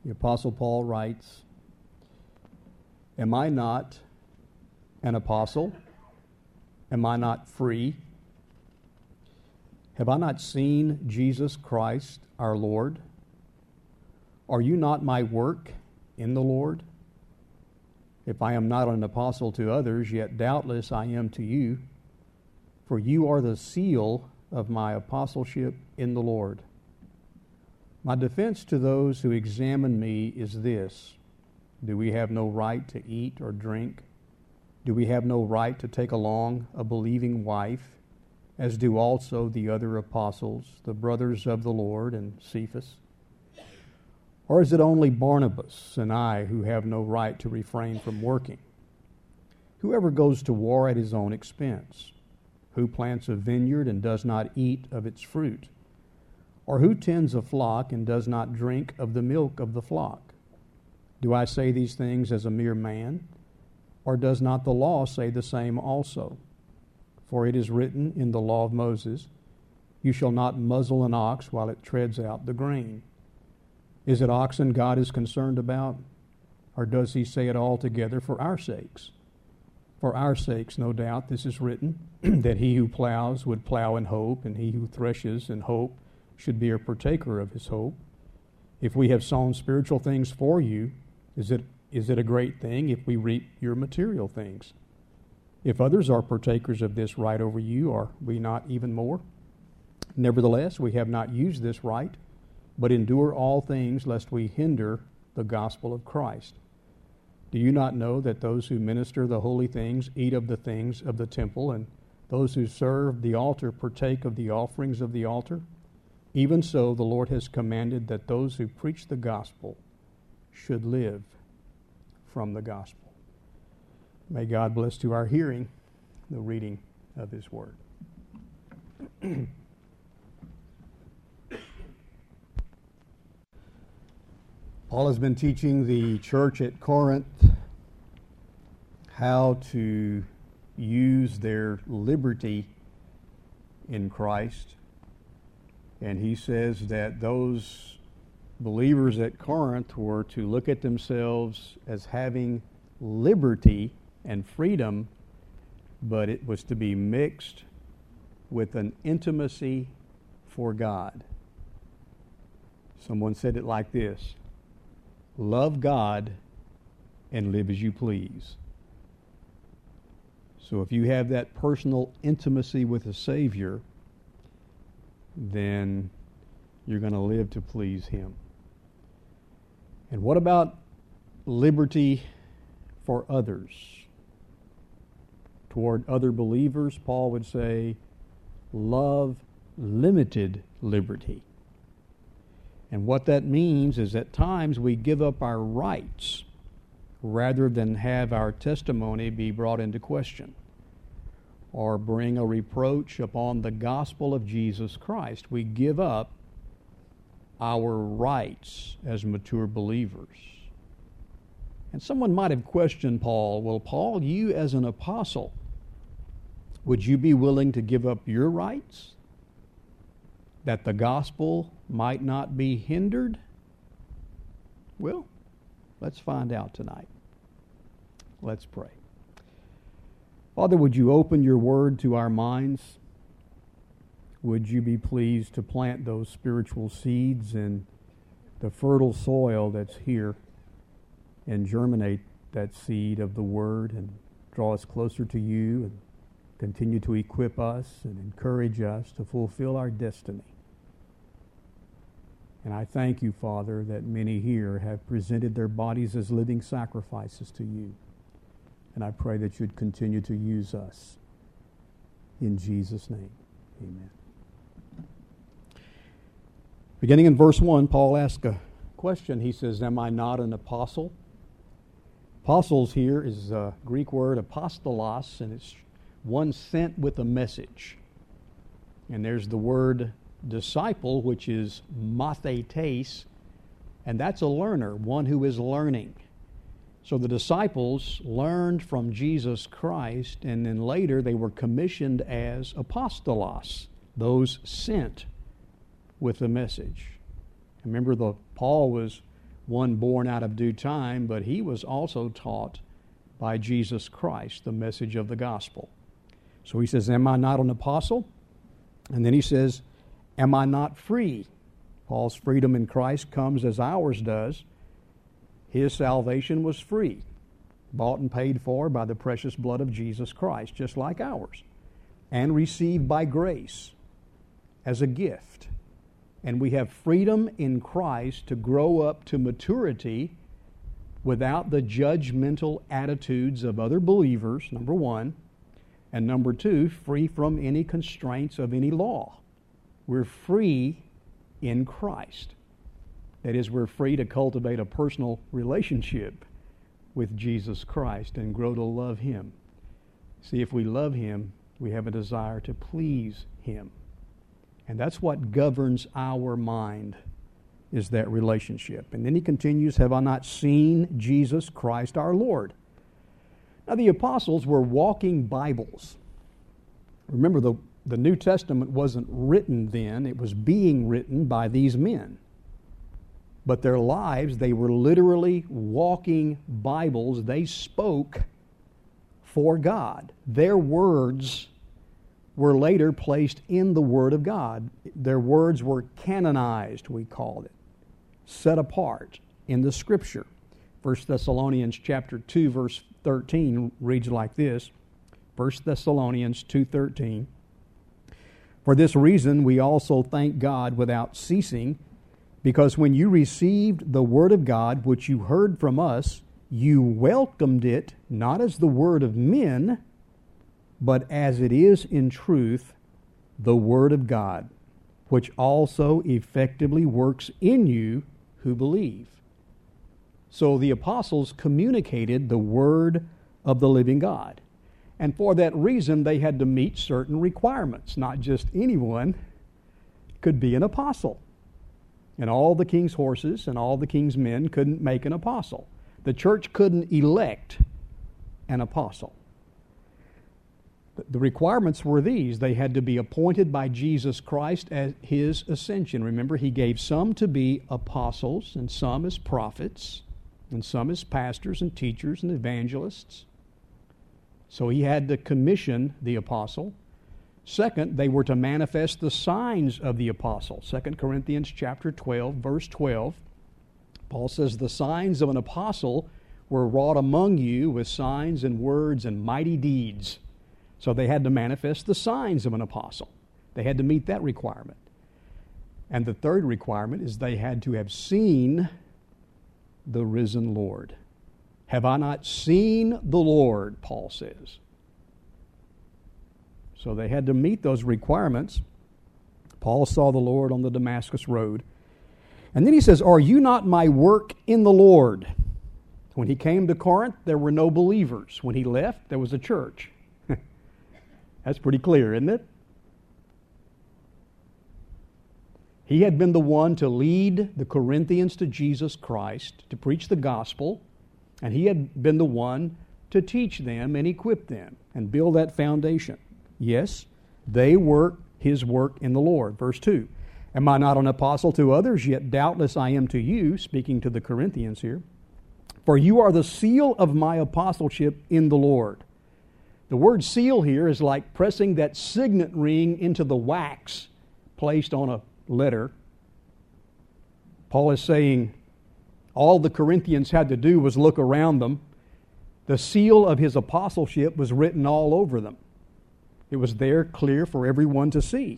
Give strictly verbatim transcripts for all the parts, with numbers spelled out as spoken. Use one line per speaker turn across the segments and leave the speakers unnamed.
The Apostle Paul writes, "Am I not an apostle? Am I not free? Have I not seen Jesus Christ our Lord? Are you not my work in the Lord? If I am not an apostle to others, yet doubtless I am to you, for you are the seal of my apostleship in the Lord. My defense to those who examine me is this: do we have no right to eat or drink? Do we have no right to take along a believing wife, as do also the other apostles, the brothers of the Lord, and Cephas? Or is it only Barnabas and I who have no right to refrain from working? Whoever goes to war at his own expense? Who plants a vineyard and does not eat of its fruit? Or who tends a flock and does not drink of the milk of the flock? Do I say these things as a mere man? Or does not the law say the same also? For it is written in the law of Moses, you shall not muzzle an ox while it treads out the grain. Is it oxen God is concerned about? Or does he say it altogether for our sakes? For our sakes, no doubt, this is written, that he who plows would plow in hope, and he who threshes in hope should be a partaker of his hope. If we have sown spiritual things for you, is it is it a great thing if we reap your material things? If others are partakers of this right over you, are we not even more? Nevertheless, we have not used this right, but endure all things lest we hinder the gospel of Christ. Do you not know that those who minister the holy things eat of the things of the temple, and those who serve the altar partake of the offerings of the altar? Even so, the Lord has commanded that those who preach the gospel should live from the gospel." May God bless to our hearing the reading of his word. Paul has been teaching the church at Corinth how to use their liberty in Christ. And he says that those believers at Corinth were to look at themselves as having liberty and freedom, but it was to be mixed with an intimacy for God. Someone said it like this: love God and live as you please. So if you have that personal intimacy with the Savior, then you're going to live to please him. And what about liberty for others? Toward other believers, Paul would say, love limited liberty. And what that means is at times we give up our rights rather than have our testimony be brought into question or bring a reproach upon the gospel of Jesus Christ. We give up our rights as mature believers. And someone might have questioned Paul, well, Paul, you as an apostle, would you be willing to give up your rights that the gospel might not be hindered? Well, let's find out tonight. Let's pray. Father, would you open your word to our minds? Would you be pleased to plant those spiritual seeds in the fertile soil that's here and germinate that seed of the word and draw us closer to you and continue to equip us and encourage us to fulfill our destiny. And I thank you, Father, that many here have presented their bodies as living sacrifices to you. And I pray that you'd continue to use us. In Jesus' name, amen. Beginning in verse one, Paul asks a question. He says, am I not an apostle? Apostles here is a Greek word apostolos, and it's one sent with a message. And there's the word disciple, which is mathetes, and that's a learner, one who is learning. So the disciples learned from Jesus Christ, and then later they were commissioned as apostolos, those sent with the message. Remember, the Paul was one born out of due time, but he was also taught by Jesus Christ the message of the gospel. So he says, am I not an apostle? And then he says, am I not free? Paul's freedom in Christ comes as ours does. His salvation was free, bought and paid for by the precious blood of Jesus Christ, just like ours, and received by grace as a gift. And we have freedom in Christ to grow up to maturity without the judgmental attitudes of other believers, number one, and number two, free from any constraints of any law. We're free in Christ. That is, we're free to cultivate a personal relationship with Jesus Christ and grow to love Him. See, if we love Him, we have a desire to please Him. And that's what governs our mind, is that relationship. And then he continues, have I not seen Jesus Christ our Lord? Now the apostles were walking Bibles. Remember, the, the New Testament wasn't written then. It was being written by these men. But their lives, they were literally walking Bibles. They spoke for God. Their words were later placed in the Word of God. Their words were canonized, we called it, set apart in the Scripture. First Thessalonians chapter two, verse thirteen reads like this. First Thessalonians two thirteen. For this reason we also thank God without ceasing, because when you received the Word of God, which you heard from us, you welcomed it not as the word of men, but as it is in truth, the Word of God, which also effectively works in you who believe. So the apostles communicated the Word of the living God. And for that reason, they had to meet certain requirements. Not just anyone could be an apostle. And all the king's horses and all the king's men couldn't make an apostle. The church couldn't elect an apostle. The requirements were these. They had to be appointed by Jesus Christ at His ascension. Remember, He gave some to be apostles, and some as prophets, and some as pastors and teachers and evangelists. So He had to commission the apostle. Second, they were to manifest the signs of the apostle. Second Corinthians chapter twelve, verse twelve. Paul says, the signs of an apostle were wrought among you with signs and words and mighty deeds. So they had to manifest the signs of an apostle. They had to meet that requirement. And the third requirement is they had to have seen the risen Lord. Have I not seen the Lord, Paul says. So they had to meet those requirements. Paul saw the Lord on the Damascus road. And then he says, are you not my work in the Lord? When he came to Corinth, there were no believers. When he left, there was a church. That's pretty clear, isn't it? He had been the one to lead the Corinthians to Jesus Christ, to preach the gospel, and he had been the one to teach them and equip them and build that foundation. Yes, they work his work in the Lord. Verse two, am I not an apostle to others? Yet doubtless I am to you, speaking to the Corinthians here. For you are the seal of my apostleship in the Lord. The word seal here is like pressing that signet ring into the wax placed on a letter. Paul is saying all the Corinthians had to do was look around them. The seal of his apostleship was written all over them. It was there clear for everyone to see.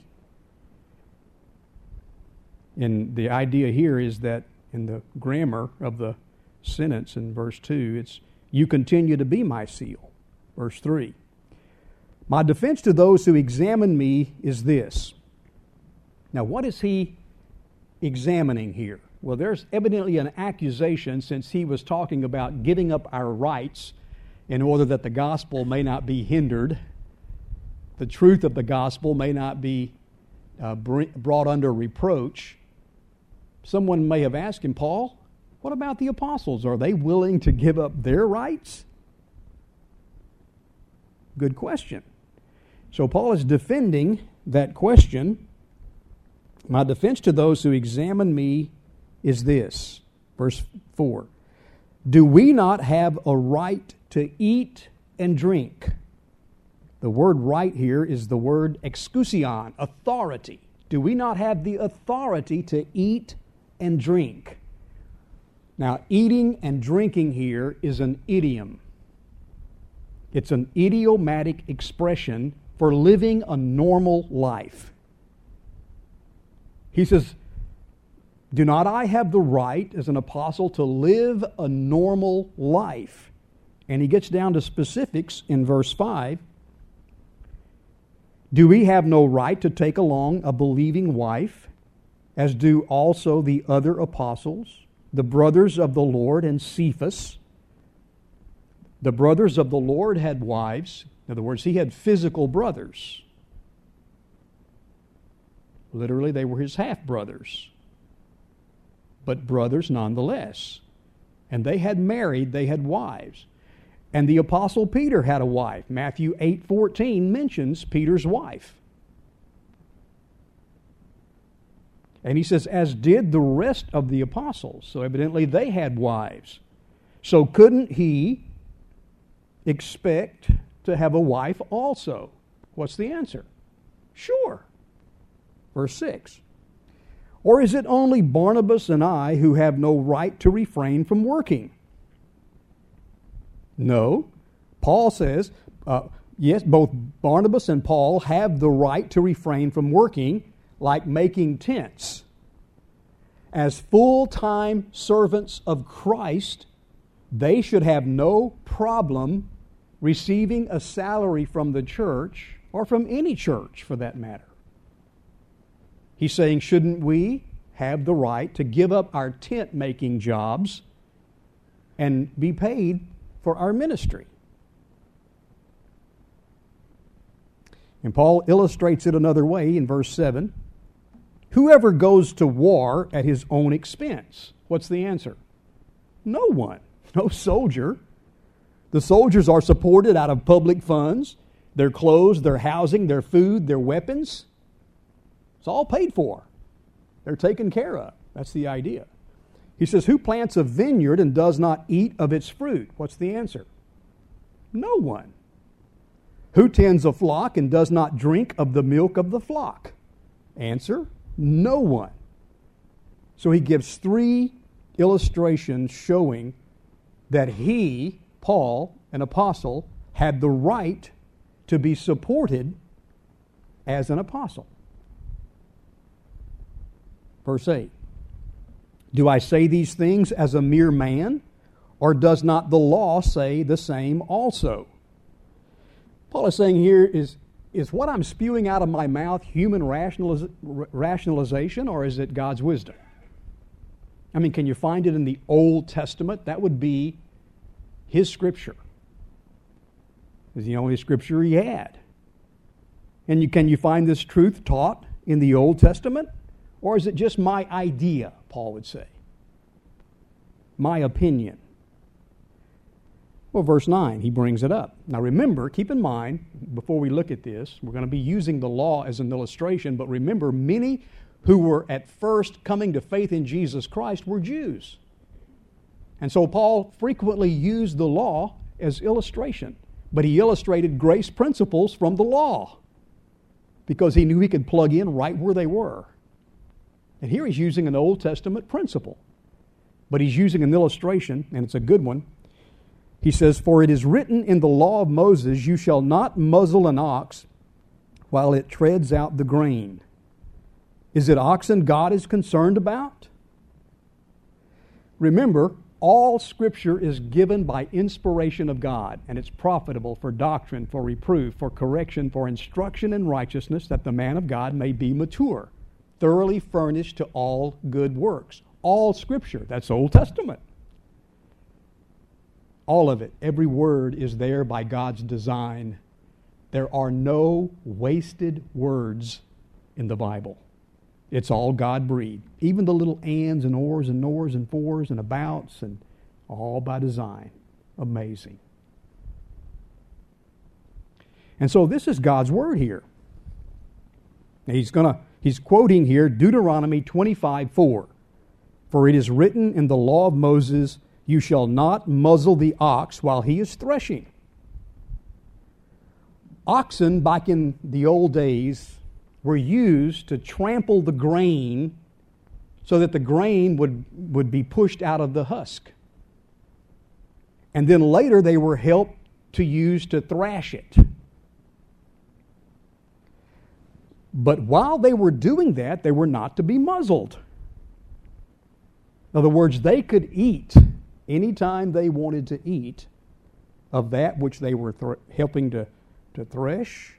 And the idea here is that in the grammar of the sentence in verse two, it's, you continue to be my seal. Verse three, my defense to those who examine me is this. Now, what is he examining here? Well, there's evidently an accusation, since he was talking about giving up our rights in order that the gospel may not be hindered. The truth of the gospel may not be uh, brought under reproach. Someone may have asked him, Paul, what about the apostles? Are they willing to give up their rights? Good question. So Paul is defending that question. My defense to those who examine me is this. Verse four. Do we not have a right to eat and drink? The word right here is the word exousion, authority. Do we not have the authority to eat and drink? Now, eating and drinking here is an idiom. It's an idiomatic expression for living a normal life. He says, do not I have the right as an apostle to live a normal life? And he gets down to specifics in verse five. Do we have no right to take along a believing wife, as do also the other apostles, the brothers of the Lord and Cephas? The brothers of the Lord had wives. In other words, he had physical brothers. Literally, they were his half-brothers, but brothers nonetheless. And they had married, they had wives. And the Apostle Peter had a wife. Matthew eight fourteen mentions Peter's wife. And he says, as did the rest of the apostles. So evidently they had wives. So couldn't he expect to have a wife also? What's the answer? Sure. Verse six. Or is it only Barnabas and I who have no right to refrain from working? No. Paul says, uh, yes, both Barnabas and Paul have the right to refrain from working, like making tents. As full-time servants of Christ, they should have no problem receiving a salary from the church, or from any church for that matter. He's saying, shouldn't we have the right to give up our tent-making jobs and be paid for our ministry? And Paul illustrates it another way in verse seven. Whoever goes to war at his own expense. What's the answer? No one. No soldier. The soldiers are supported out of public funds. Their clothes, their housing, their food, their weapons. It's all paid for. They're taken care of. That's the idea. He says, who plants a vineyard and does not eat of its fruit? What's the answer? No one. Who tends a flock and does not drink of the milk of the flock? Answer, no one. So he gives three illustrations showing that he, Paul, an apostle, had the right to be supported as an apostle. Verse eight. Do I say these things as a mere man, or does not the law say the same also? Paul is saying here, is, is what I'm spewing out of my mouth human rationaliz- rationalization, or is it God's wisdom? I mean, can you find it in the Old Testament? That would be his scripture. It's the only scripture he had. And you, can you find this truth taught in the Old Testament? Or is it just my idea, Paul would say? My opinion. Well, verse nine, he brings it up. Now remember, keep in mind, before we look at this, we're going to be using the law as an illustration, but remember, many who were at first coming to faith in Jesus Christ were Jews. And so Paul frequently used the law as illustration, but he illustrated grace principles from the law because he knew he could plug in right where they were. And here he's using an Old Testament principle, but he's using an illustration, and it's a good one. He says, for it is written in the law of Moses, you shall not muzzle an ox while it treads out the grain. Is it oxen God is concerned about? Remember, all Scripture is given by inspiration of God, and it's profitable for doctrine, for reproof, for correction, for instruction in righteousness, that the man of God may be mature, thoroughly furnished to all good works. All Scripture, that's Old Testament. All of it, every word is there by God's design. There are no wasted words in the Bible. It's all God-breathed. Even the little ands and ors and nors and fors and abouts, and all by design. Amazing. And so this is God's word here. Now he's gonna he's quoting here Deuteronomy twenty-five four. For it is written in the law of Moses, you shall not muzzle the ox while he is threshing. Oxen, back in the old days, were used to trample the grain so that the grain would, would be pushed out of the husk. And then later they were helped to use to thrash it. But while they were doing that, they were not to be muzzled. In other words, they could eat anytime they wanted to eat of that which they were thr- helping to, to thresh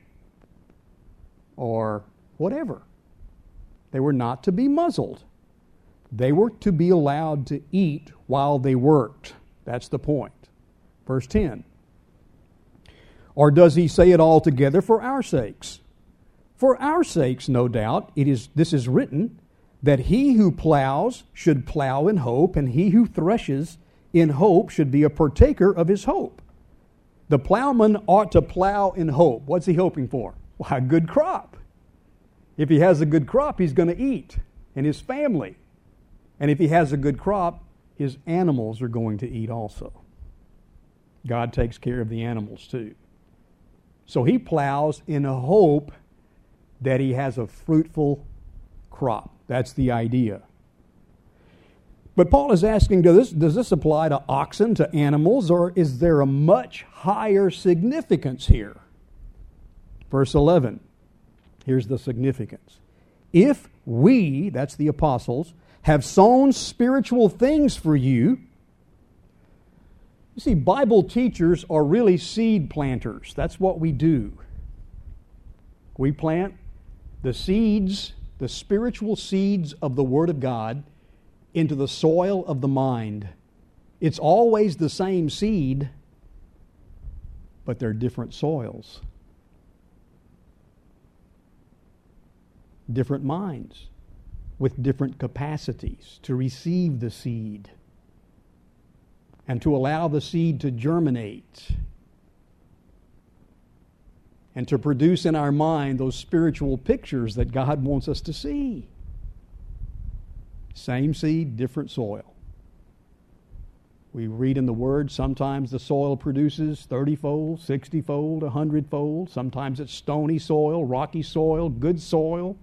or whatever. They were not to be muzzled. They were to be allowed to eat while they worked. That's the point. Verse ten. Or does he say it altogether for our sakes? For our sakes, no doubt, it is. This is written, that he who plows should plow in hope, and he who threshes in hope should be a partaker of his hope. The plowman ought to plow in hope. What's he hoping for? Why, a good crop. If he has a good crop, he's going to eat, and his family. And if he has a good crop, his animals are going to eat also. God takes care of the animals too. So he plows in a hope that he has a fruitful crop. That's the idea. But Paul is asking, does this, does this apply to oxen, to animals, or is there a much higher significance here? Verse eleven, here's the significance. If we, that's the apostles, have sown spiritual things for you. You see, Bible teachers are really seed planters. That's what we do. We plant the seeds, the spiritual seeds of the Word of God into the soil of the mind. It's always the same seed, but they're different soils. Different minds with different capacities to receive the seed and to allow the seed to germinate and to produce in our mind those spiritual pictures that God wants us to see. Same seed, different soil. We read in the Word, sometimes the soil produces thirty-fold, sixty-fold, one hundred-fold. Sometimes it's stony soil, rocky soil, good soil.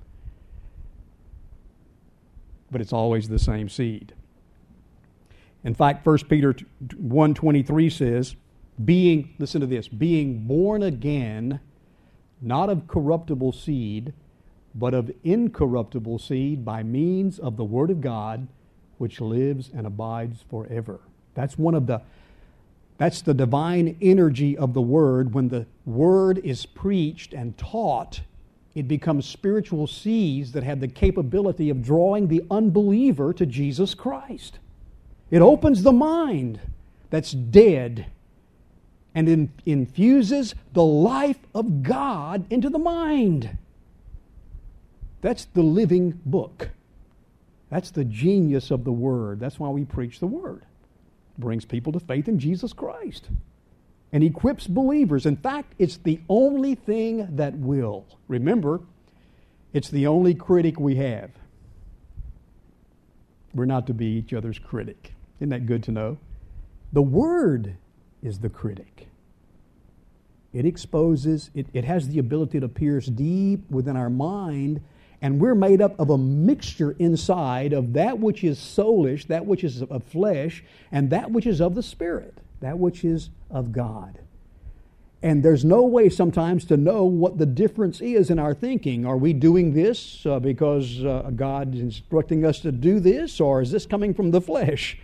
But it's always the same seed. In fact, First Peter one twenty-three says, being, listen to this, being born again, not of corruptible seed, but of incorruptible seed by means of the Word of God, which lives and abides forever. That's one of the, that's the divine energy of the Word. When the Word is preached and taught, it becomes spiritual seeds that have the capability of drawing the unbeliever to Jesus Christ. It opens the mind that's dead and in, infuses the life of God into the mind. That's the living book. That's the genius of the Word. That's why we preach the Word. It brings people to faith in Jesus Christ and equips believers. In fact, it's the only thing that will. Remember, it's the only critic we have. We're not to be each other's critic. Isn't that good to know? The Word is the critic. It exposes, it, it has the ability to pierce deep within our mind, and we're made up of a mixture inside of that which is soulish, that which is of flesh, and that which is of the Spirit, that which is of God. And there's no way sometimes to know what the difference is in our thinking. Are we doing this uh, because uh, God is instructing us to do this, or is this coming from the flesh?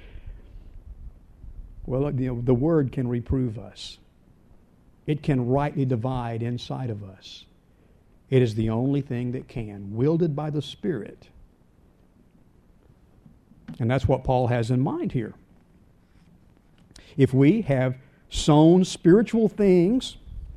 Well, you know, the Word can reprove us. It can rightly divide inside of us. It is the only thing that can, wielded by the Spirit. And that's what Paul has in mind here. If we have sown spiritual things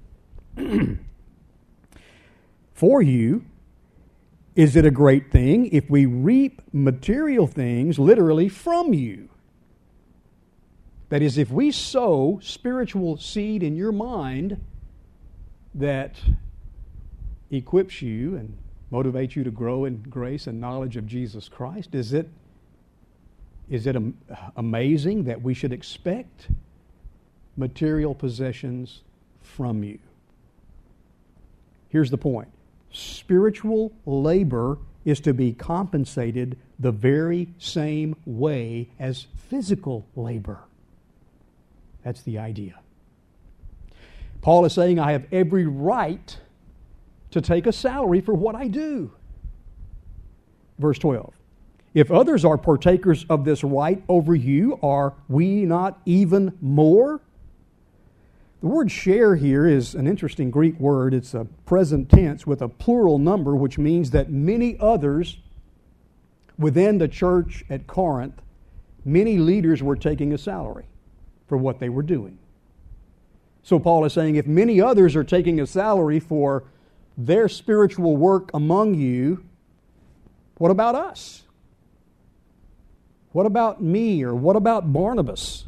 for you, is it a great thing if we reap material things literally from you? That is, if we sow spiritual seed in your mind that equips you and motivates you to grow in grace and knowledge of Jesus Christ, is it Is it am- amazing that we should expect material possessions from you? Here's the point. Spiritual labor is to be compensated the very same way as physical labor. That's the idea. Paul is saying, I have every right to take a salary for what I do. Verse twelve. If others are partakers of this right over you, are we not even more? The word share here is an interesting Greek word. It's a present tense with a plural number, which means that many others within the church at Corinth, many leaders were taking a salary for what they were doing. So Paul is saying, if many others are taking a salary for their spiritual work among you, what about us? What about me, or what about Barnabas?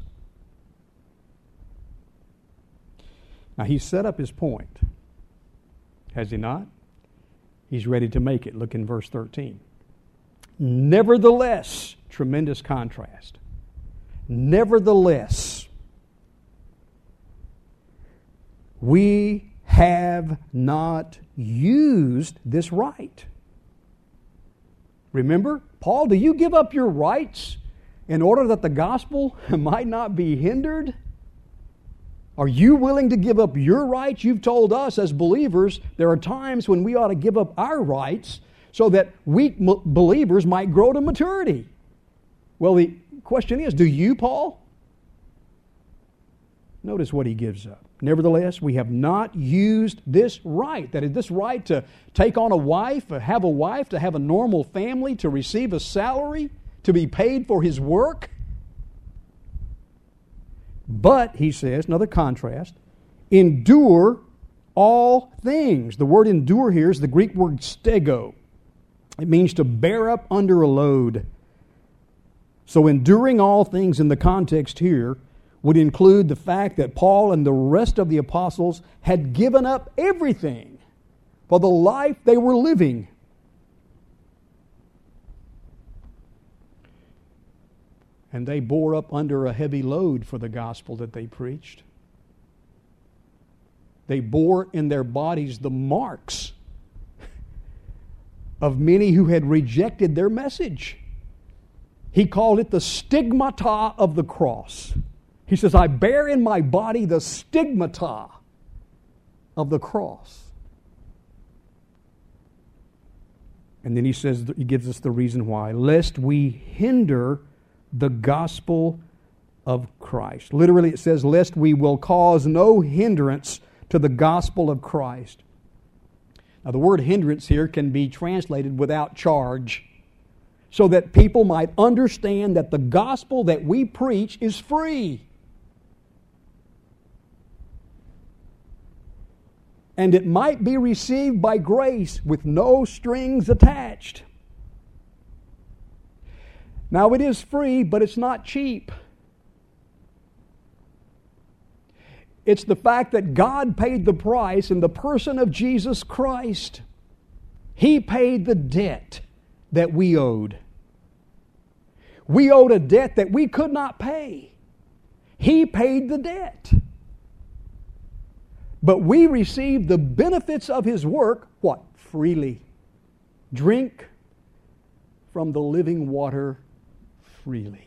Now, he's set up his point, has he not? He's ready to make it. Look in verse thirteen. Nevertheless, tremendous contrast. Nevertheless, we have not used this right. Remember, Paul, do you give up your rights in order that the gospel might not be hindered? Are you willing to give up your rights? You've told us as believers there are times when we ought to give up our rights so that weak m- believers might grow to maturity. Well, the question is, do you, Paul? Notice what he gives up. Nevertheless, we have not used this right, that is, this right to take on a wife, to have a wife, to have a normal family, to receive a salary, to be paid for his work. But, he says, another contrast, endure all things. The word endure here is the Greek word stego. It means to bear up under a load. So enduring all things in the context here would include the fact that Paul and the rest of the apostles had given up everything for the life they were living. And they bore up under a heavy load for the gospel that they preached. They bore in their bodies the marks of many who had rejected their message. He called it the stigmata of the cross. He says, I bear in my body the stigmata of the cross. And then he says, he gives us the reason why. Lest we hinder the gospel of Christ. Literally it says, lest we will cause no hindrance to the gospel of Christ. Now the word hindrance here can be translated without charge, so that people might understand that the gospel that we preach is free. And it might be received by grace with no strings attached. Now it is free, but it's not cheap. It's the fact that God paid the price in the person of Jesus Christ. He paid the debt that we owed. We owed a debt that we could not pay. He paid the debt. But we received the benefits of His work, what? Freely. Drink from the living water freely.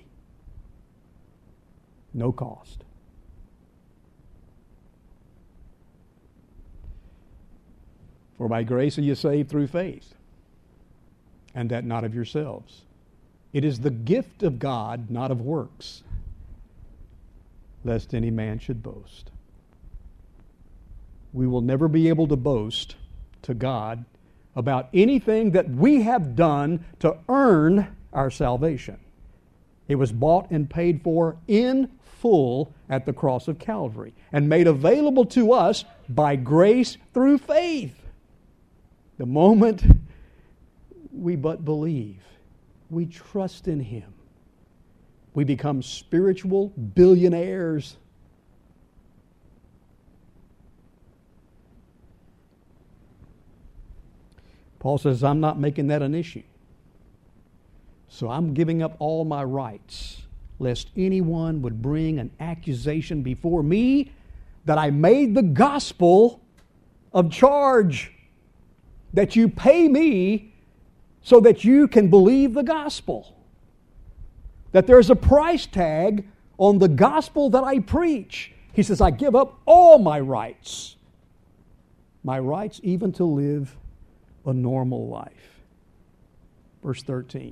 No cost. For by grace are you saved through faith, and that not of yourselves. It is the gift of God, not of works, lest any man should boast. We will never be able to boast to God about anything that we have done to earn our salvation. It was bought and paid for in full at the cross of Calvary and made available to us by grace through faith. The moment we but believe, we trust in Him, we become spiritual billionaires. Paul says, I'm not making that an issue. So I'm giving up all my rights, lest anyone would bring an accusation before me that I made the gospel of charge, that you pay me so that you can believe the gospel, that there's a price tag on the gospel that I preach. He says, I give up all my rights, my rights even to live a normal life. Verse thirteen.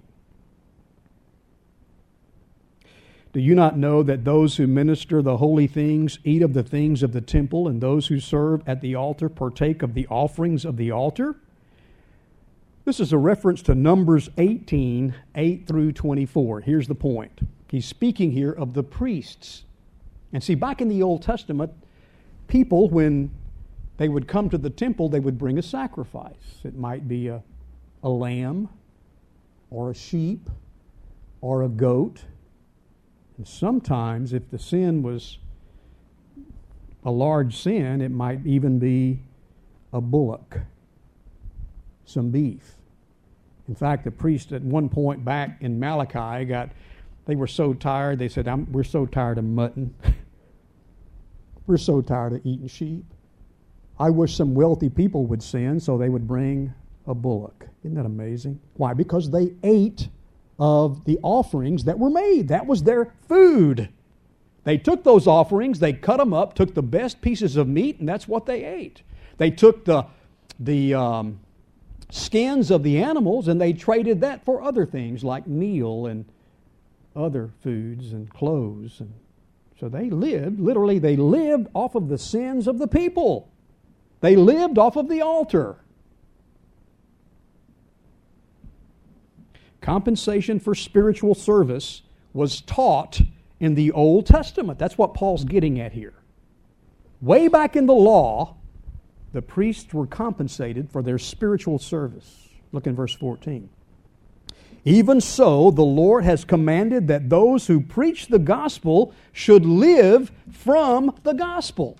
Do you not know that those who minister the holy things eat of the things of the temple, and those who serve at the altar partake of the offerings of the altar? This is a reference to Numbers eighteen, eight through twenty-four. Here's the point. He's speaking here of the priests. And see, back in the Old Testament, people, when they would come to the temple, they would bring a sacrifice. It might be a, a lamb, or a sheep, or a goat. And sometimes, if the sin was a large sin, it might even be a bullock, some beef. In fact, the priest at one point back in Malachi got, they were so tired, they said, I'm, we're so tired of mutton. We're so tired of eating sheep. I wish some wealthy people would sin, so they would bring a bullock. Isn't that amazing? Why? Because they ate of the offerings that were made. That was their food. They took those offerings, they cut them up, took the best pieces of meat, and that's what they ate. They took the, the um, skins of the animals, and they traded that for other things like meal and other foods and clothes. And so they lived, literally they lived off of the sins of the people. They lived off of the altar. Compensation for spiritual service was taught in the Old Testament. That's what Paul's getting at here. Way back in the law, the priests were compensated for their spiritual service. Look in verse fourteen. Even so, the Lord has commanded that those who preach the gospel should live from the gospel.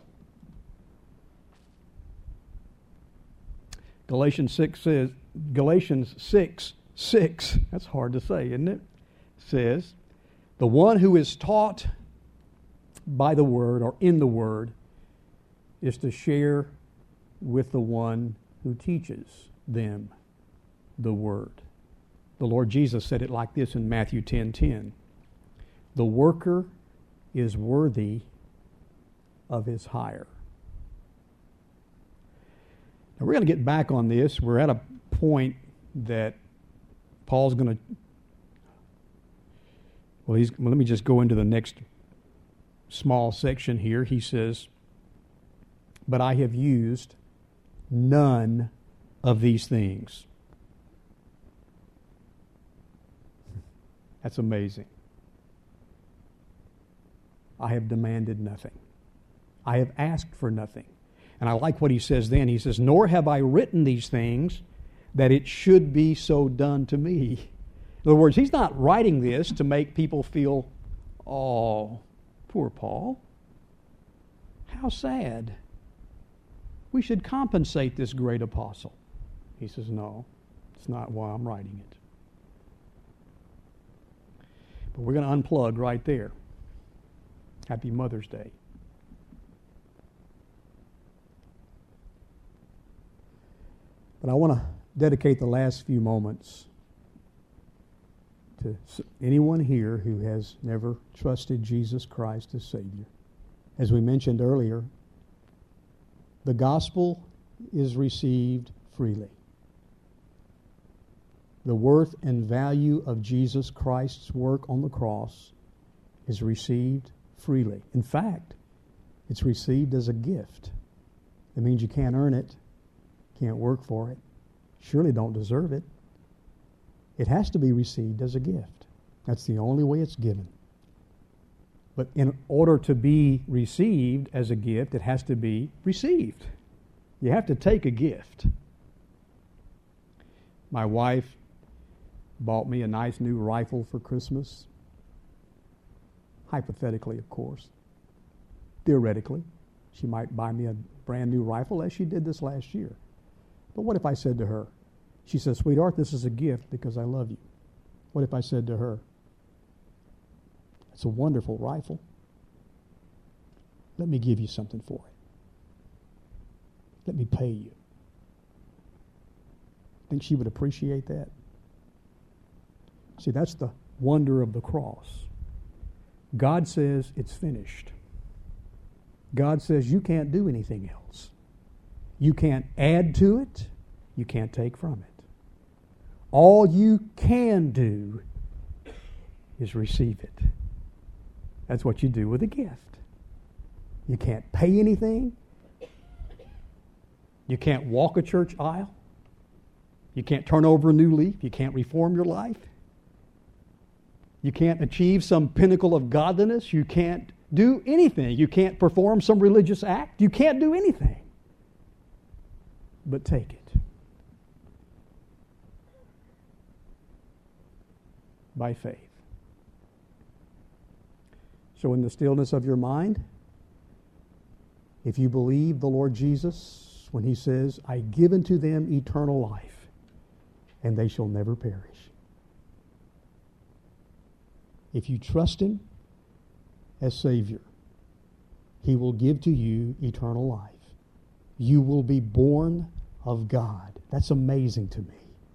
Galatians six says, Galatians six, six, that's hard to say, isn't it? Says, the one who is taught by the word or in the word is to share with the one who teaches them the word. The Lord Jesus said it like this in Matthew ten ten. The worker is worthy of his hire. Now we're going to get back on this. We're at a point that Paul's going to, well, he's, well, let me just go into the next small section here. He says, but I have used none of these things. That's amazing. I have demanded nothing. I have asked for nothing. And I like what he says then. He says, nor have I written these things that it should be so done to me. In other words, he's not writing this to make people feel, oh, poor Paul. How sad. We should compensate this great apostle. He says, no, it's not why I'm writing it. But we're going to unplug right there. Happy Mother's Day. But I want to dedicate the last few moments to anyone here who has never trusted Jesus Christ as Savior. As we mentioned earlier, the gospel is received freely. The worth and value of Jesus Christ's work on the cross is received freely. In fact, it's received as a gift. It means you can't earn it, can't work for it, surely don't deserve it. It has to be received as a gift. That's the only way it's given. But in order to be received as a gift, it has to be received. You have to take a gift. My wife bought me a nice new rifle for Christmas. Hypothetically, of course. Theoretically, she might buy me a brand new rifle as she did this last year. But what if I said to her, she says, sweetheart, this is a gift because I love you. What if I said to her, "It's a wonderful rifle. Let me give you something for it. Let me pay you." Think she would appreciate that? See, that's the wonder of the cross. God says it's finished. God says you can't do anything else. You can't add to it. You can't take from it. All you can do is receive it. That's what you do with a gift. You can't pay anything. You can't walk a church aisle. You can't turn over a new leaf. You can't reform your life. You can't achieve some pinnacle of godliness. You can't do anything. You can't perform some religious act. You can't do anything but take it. By faith. So in the stillness of your mind, if you believe the Lord Jesus when he says, "I give unto them eternal life, and they shall never perish." If you trust him as Savior, he will give to you eternal life. You will be born of God. That's amazing to me.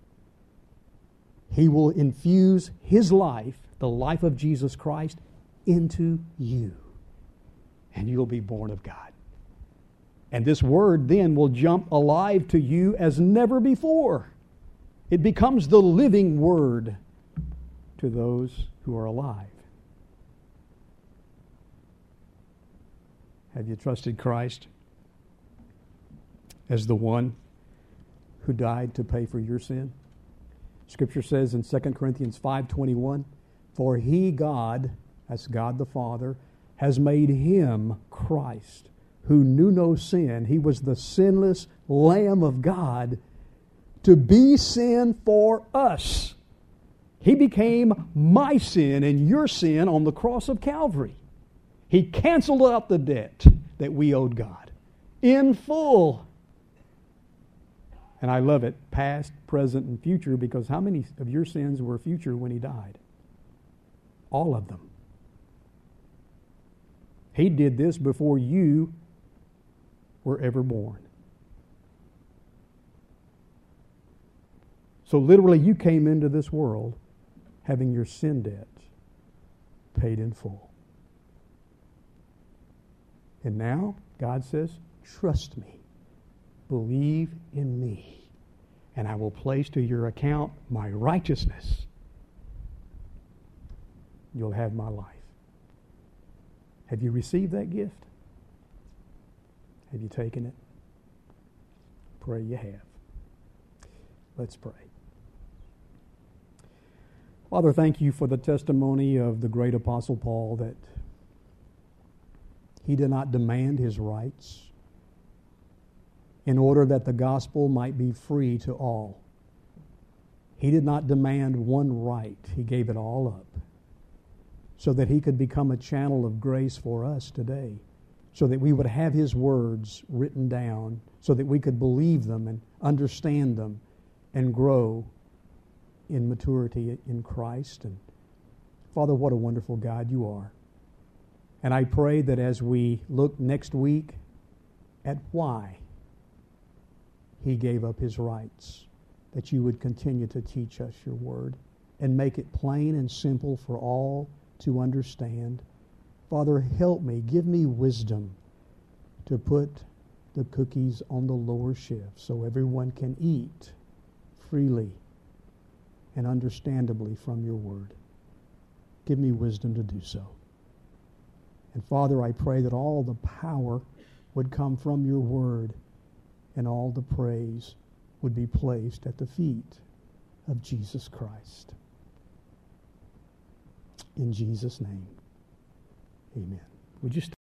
He will infuse his life, the life of Jesus Christ, into you. And you'll be born of God. And this word then will jump alive to you as never before. It becomes the living word to those who are alive. Have you trusted Christ as the one who died to pay for your sin? Scripture says in Second Corinthians five twenty-one, "For he, God," that's God the Father, "has made him, Christ, who knew no sin." He was the sinless Lamb of God to be sin for us. He became my sin and your sin on the cross of Calvary. He canceled out the debt that we owed God in full. And I love it, past, present, and future, because how many of your sins were future when he died? All of them. He did this before you were ever born. So literally you came into this world having your sin debt paid in full. And now God says, trust me. Believe in me, and I will place to your account my righteousness. You'll have my life. Have you received that gift? Have you taken it? Pray you have. Let's pray. Father, thank you for the testimony of the great Apostle Paul that he did not demand his rights in order that the gospel might be free to all. He did not demand one right. He gave it all up so that he could become a channel of grace for us today, so that we would have his words written down, so that we could believe them and understand them and grow in maturity in Christ. And Father, what a wonderful God you are. And I pray that as we look next week at why he gave up his rights, that you would continue to teach us your word and make it plain and simple for all to understand. Father, help me, give me wisdom to put the cookies on the lower shelf so everyone can eat freely and understandably from your word. Give me wisdom to do so. And Father, I pray that all the power would come from your word and all the praise would be placed at the feet of Jesus Christ. In Jesus' name, amen. Would you st-